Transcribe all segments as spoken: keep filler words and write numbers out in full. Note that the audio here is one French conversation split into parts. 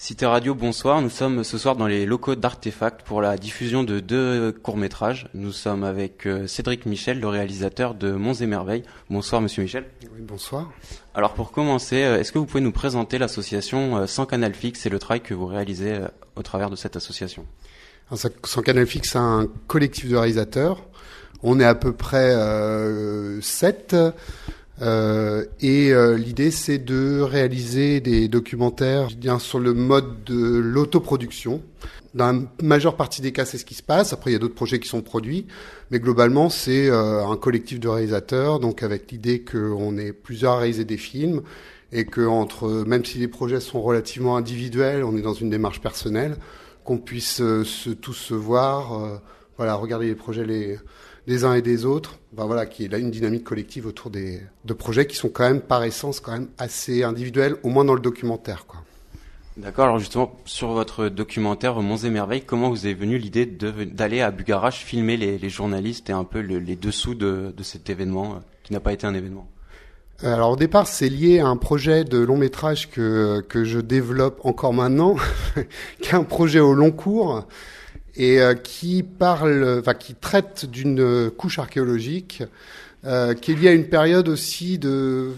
Cité Radio, bonsoir. Nous sommes ce soir dans les locaux d'Artefact pour la diffusion de deux courts-métrages. Nous sommes avec euh, Cédric Michel, le réalisateur de Monts et Merveilles. Bonsoir, monsieur Michel. Oui, bonsoir. Alors, pour commencer, euh, est-ce que vous pouvez nous présenter l'association euh, Sans Canal Fixe et le travail que vous réalisez euh, au travers de cette association? Alors, Sans Canal Fixe, c'est un collectif de réalisateurs. On est à peu près euh, sept. Euh, et euh, l'idée, c'est de réaliser des documentaires bien sur le mode de l'autoproduction. Dans la majeure partie des cas, c'est ce qui se passe. Après, il y a d'autres projets qui sont produits, mais globalement, c'est euh, un collectif de réalisateurs, donc avec l'idée qu'on est plusieurs à réaliser des films et que entre, même si les projets sont relativement individuels, on est dans une démarche personnelle, qu'on puisse euh, se, tous se voir, euh, voilà, regarder les projets les des uns et des autres, ben voilà, qui est là une dynamique collective autour des de projets qui sont quand même par essence quand même assez individuels, au moins dans le documentaire, quoi. D'accord. Alors justement, sur votre documentaire Monts et Merveilles, comment vous est venue l'idée de, d'aller à Bugarach filmer les, les journalistes et un peu le, les dessous de, de cet événement euh, qui n'a pas été un événement? Alors au départ, c'est lié à un projet de long métrage que que je développe encore maintenant, qui est un projet au long cours. Et euh, qui parle, enfin qui traite d'une couche archéologique euh, qui est liée à une période aussi de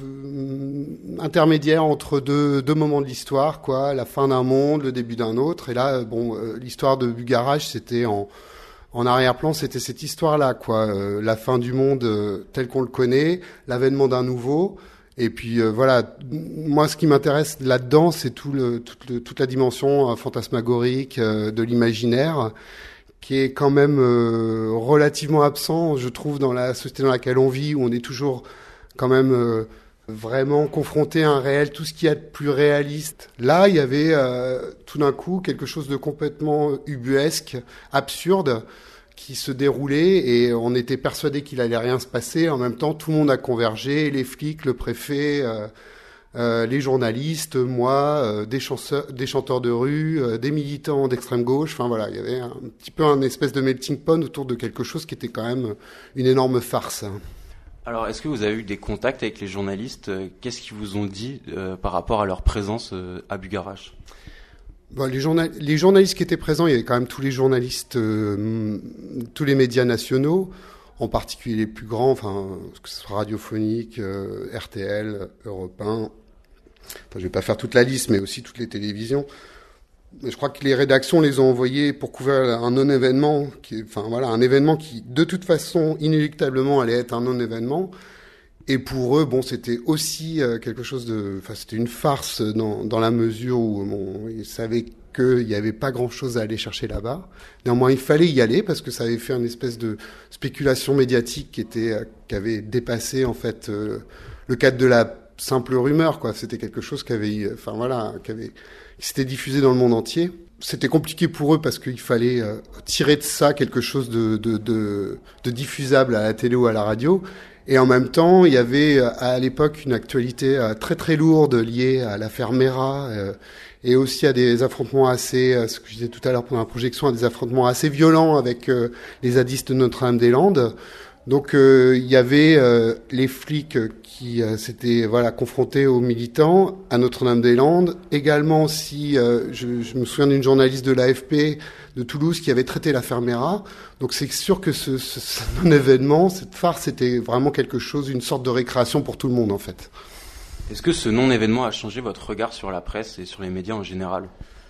euh, intermédiaire entre deux, deux moments de l'histoire, quoi, la fin d'un monde, le début d'un autre. Et là, bon, euh, l'histoire de Bugarach, c'était en en arrière-plan, c'était cette histoire-là, quoi, euh, la fin du monde euh, tel qu'on le connaît, l'avènement d'un nouveau. Et puis euh, voilà, moi ce qui m'intéresse là-dedans, c'est tout le, toute, le, toute la dimension euh, fantasmagorique euh, de l'imaginaire, qui est quand même euh, relativement absent, je trouve, dans la société dans laquelle on vit, où on est toujours quand même euh, vraiment confronté à un réel, tout ce qu'il y a de plus réaliste. Là, il y avait euh, tout d'un coup quelque chose de complètement ubuesque, absurde, qui se déroulait et on était persuadé qu'il allait rien se passer. En même temps, tout le monde a convergé, les flics, le préfet, euh, euh, les journalistes, moi, euh, des, chanceurs, des chanteurs de rue, euh, des militants d'extrême gauche. Enfin voilà, il y avait un petit peu un espèce de melting pot autour de quelque chose qui était quand même une énorme farce. Alors, est-ce que vous avez eu des contacts avec les journalistes? Qu'est-ce qu'ils vous ont dit euh, par rapport à leur présence euh, à Bugarach? Bon, les, journal- les journalistes qui étaient présents, il y avait quand même tous les journalistes, euh, tous les médias nationaux, en particulier les plus grands, enfin, que ce soit radiophonique, euh, R T L, Europe un. Enfin, je vais pas faire toute la liste, mais aussi toutes les télévisions. Mais je crois que les rédactions les ont envoyés pour couvrir un non-événement, qui, enfin voilà, un événement qui, de toute façon, inéluctablement, allait être un non-événement. Et pour eux, bon, c'était aussi euh, quelque chose de, enfin, c'était une farce dans, dans la mesure où bon, ils savaient qu'il n'y avait pas grand-chose à aller chercher là-bas. Néanmoins, il fallait y aller parce que ça avait fait une espèce de spéculation médiatique qui était, euh, qui avait dépassé en fait euh, le cadre de la simple rumeur, quoi. C'était quelque chose qui avait, enfin voilà, qui avait, qui s'était diffusé dans le monde entier. C'était compliqué pour eux parce qu'il fallait euh, tirer de ça quelque chose de, de, de, de diffusable à la télé ou à la radio. Et en même temps, il y avait à l'époque une actualité très très lourde liée à l'affaire Mera euh, et aussi à des affrontements assez, ce que je disais tout à l'heure pendant la projection, à des affrontements assez violents avec euh, les zadistes de Notre-Dame-des-Landes. Donc euh, il y avait euh, les flics qui euh, s'étaient voilà confrontés aux militants à Notre-Dame-des-Landes. Également aussi, euh, je, je me souviens d'une journaliste de l'A F P de Toulouse qui avait traité l'affaire Mera. Donc c'est sûr que ce, ce, ce non-événement, cette farce, c'était vraiment quelque chose, une sorte de récréation pour tout le monde en fait. Est-ce que ce non-événement a changé votre regard sur la presse et sur les médias en général?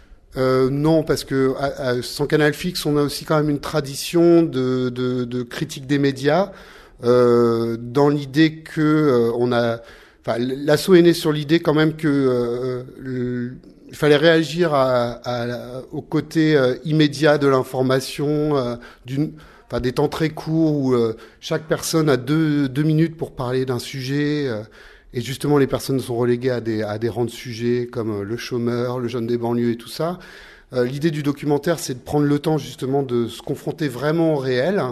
Euh, non, parce que à, à, sans Canal Fixe, on a aussi quand même une tradition de, de, de critique des médias, euh, dans l'idée que euh, on a, enfin, l'assaut est né sur l'idée quand même que euh, le, il fallait réagir à, à, au côté euh, immédiat de l'information, euh, d'une, enfin, des temps très courts où euh, chaque personne a deux, deux minutes pour parler d'un sujet. Euh, Et justement, les personnes sont reléguées à des, à des rangs de sujets comme le chômeur, le jeune des banlieues et tout ça. Euh, l'idée du documentaire, c'est de prendre le temps justement de se confronter vraiment au réel.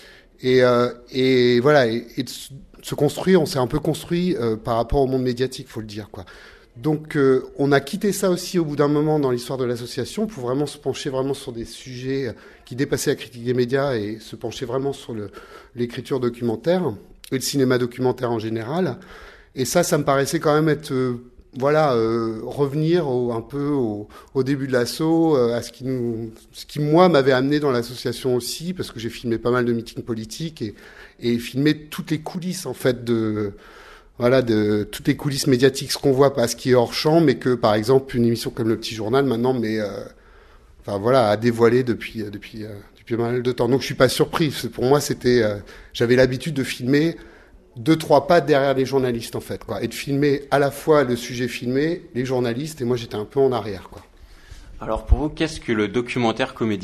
Et, euh, et voilà, et, et de se construire. On s'est un peu construit euh, par rapport au monde médiatique, faut le dire, quoi. Donc, euh, on a quitté ça aussi au bout d'un moment dans l'histoire de l'association pour vraiment se pencher vraiment sur des sujets qui dépassaient la critique des médias et se pencher vraiment sur le, l'écriture documentaire et le cinéma documentaire en général. Et ça, ça me paraissait quand même être euh, voilà, euh, revenir au, un peu au, au début de l'assaut, euh, à ce qui nous, ce qui moi m'avait amené dans l'association aussi, parce que j'ai filmé pas mal de meetings politiques et, et filmé toutes les coulisses en fait de, voilà, de toutes les coulisses médiatiques, ce qu'on voit pas, ce qui est hors champ, mais que par exemple une émission comme Le Petit Journal maintenant, mais euh, enfin voilà, a dévoilé depuis depuis euh, depuis pas mal de temps. Donc je suis pas surpris. Pour moi, c'était, euh, j'avais l'habitude de filmer deux, trois pas derrière les journalistes, en fait, quoi. Et de filmer à la fois le sujet filmé, les journalistes, et moi, j'étais un peu en arrière, quoi. Alors, pour vous, qu'est-ce que le documentaire comédie ?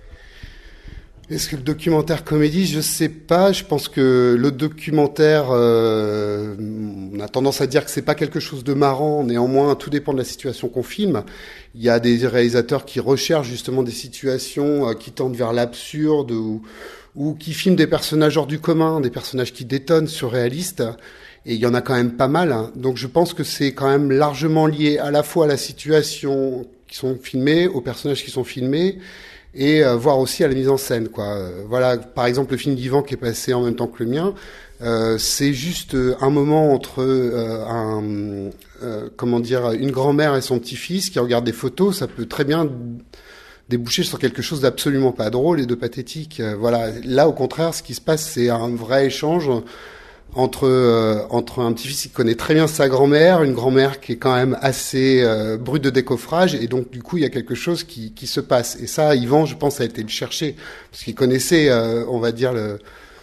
Est-ce que le documentaire comédie, je sais pas. Je pense que le documentaire, euh, on a tendance à dire que c'est pas quelque chose de marrant. Néanmoins, tout dépend de la situation qu'on filme. Il y a des réalisateurs qui recherchent justement des situations euh, qui tendent vers l'absurde ou ou qui filment des personnages hors du commun, des personnages qui détonnent, surréalistes, et il y en a quand même pas mal, hein. Donc je pense que c'est quand même largement lié à la fois à la situation qui sont filmées, aux personnages qui sont filmés, et euh, voire aussi à la mise en scène, quoi. Euh, voilà, par exemple, le film d'Yvan qui est passé en même temps que le mien, euh, c'est juste un moment entre euh, un, euh, comment dire, une grand-mère et son petit-fils qui regardent des photos. Ça peut très bien déboucher sur quelque chose d'absolument pas drôle et de pathétique. Euh, voilà. Là, au contraire, ce qui se passe, c'est un vrai échange entre euh, entre un petit-fils qui connaît très bien sa grand-mère, une grand-mère qui est quand même assez euh, brute de décoffrage, et donc du coup, il y a quelque chose qui qui se passe. Et ça, Yvan, je pense, a été le chercher parce qu'il connaissait, euh, on va dire le,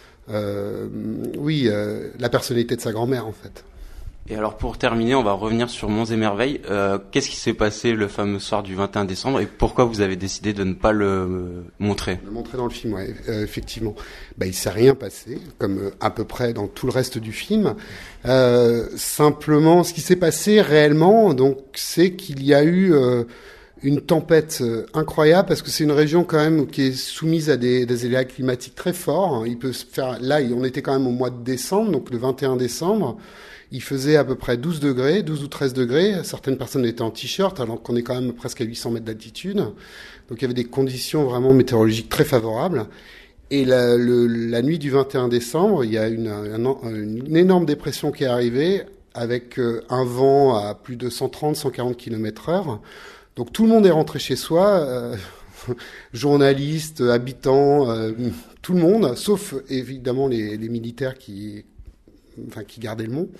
euh, oui, euh, la personnalité de sa grand-mère, en fait. Et alors pour terminer, on va revenir sur Monts et Merveilles. Euh, qu'est-ce qui s'est passé le fameux soir du vingt et un décembre et pourquoi vous avez décidé de ne pas le euh, montrer ? Le montrer dans le film, ouais, euh, effectivement. Bah, il s'est rien passé, comme euh, à peu près dans tout le reste du film. Euh, simplement, ce qui s'est passé réellement, donc, c'est qu'il y a eu euh, une tempête euh, incroyable parce que c'est une région quand même qui est soumise à des, des aléas climatiques très forts. Il peut se faire. Là, on était quand même au mois de décembre, donc le vingt et un décembre. Il faisait à peu près douze degrés, douze ou treize degrés. Certaines personnes étaient en t-shirt, alors qu'on est quand même presque à huit cents mètres d'altitude. Donc il y avait des conditions vraiment météorologiques très favorables. Et la, le, la nuit du vingt et un décembre, il y a une, un, une énorme dépression qui est arrivée, avec un vent à plus de cent trente à cent quarante kilomètres heure. Donc tout le monde est rentré chez soi, euh, journalistes, habitants, euh, tout le monde, sauf évidemment les, les militaires qui... enfin qui gardait le mont.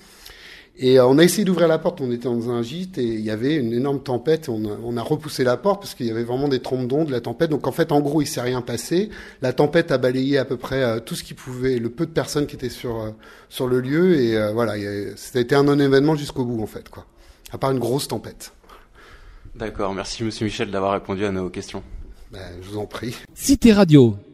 Et euh, on a essayé d'ouvrir la porte, on était dans un gîte et il y avait une énorme tempête. On a, on a repoussé la porte parce qu'il y avait vraiment des trompes d'ondes, la tempête. Donc en fait, en gros, il s'est rien passé. La tempête a balayé à peu près euh, tout ce qui pouvait, le peu de personnes qui étaient sur euh, sur le lieu. Et euh, voilà, c'était un non-événement jusqu'au bout en fait, quoi. À part une grosse tempête. D'accord, merci Monsieur Michel d'avoir répondu à nos questions. Ben, je vous en prie. Cité Radio.